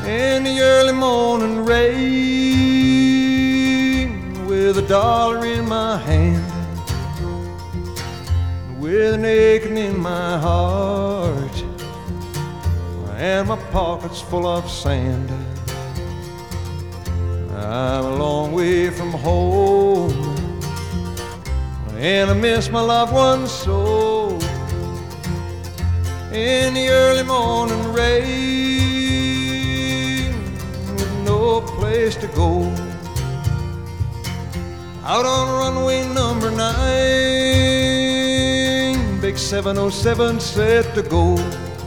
in the early morning rain, with $1 in my hand, with an aching in my heart, and my pockets full of sand. I'm a long way from home, and I miss my loved ones so. In the early morning rain, with no place to go, out on runway number 9, big 707 set to go.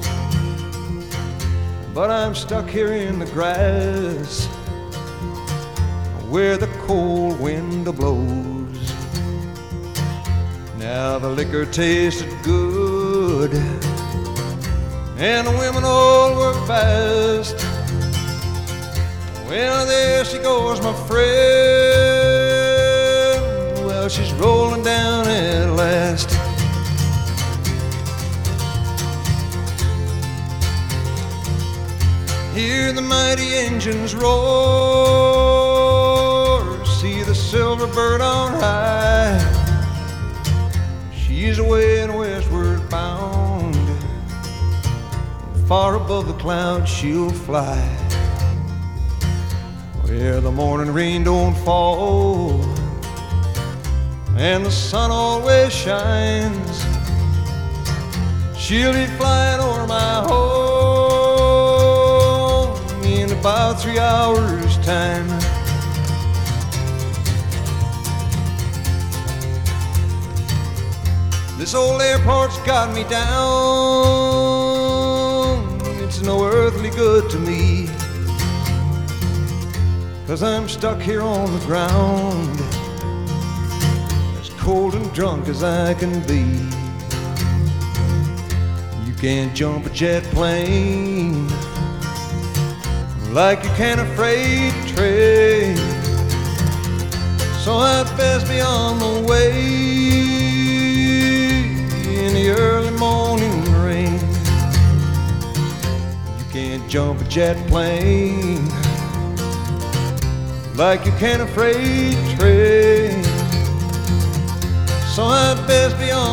But I'm stuck here in the grass, where the cold wind blows. Now the liquor tasted good, and the women all were fast. Well, there she goes, my friend. Well, she's rolling down at last. Hear the mighty engines roar, see the silver bird on high. She's away and westward bound, far above the clouds she'll fly, where the morning rain don't fall and the sun always shines. She'll be flying over my home in about 3 hours' time. This old airport's got me down, it's no earthly good to me, 'cause I'm stuck here on the ground, as cold and drunk as I can be. You can't jump a jet plane like you can a freight train, so I'd best be on the way in the early morning rain. You can't jump a jet plane like you can a freight train, so I'd best be on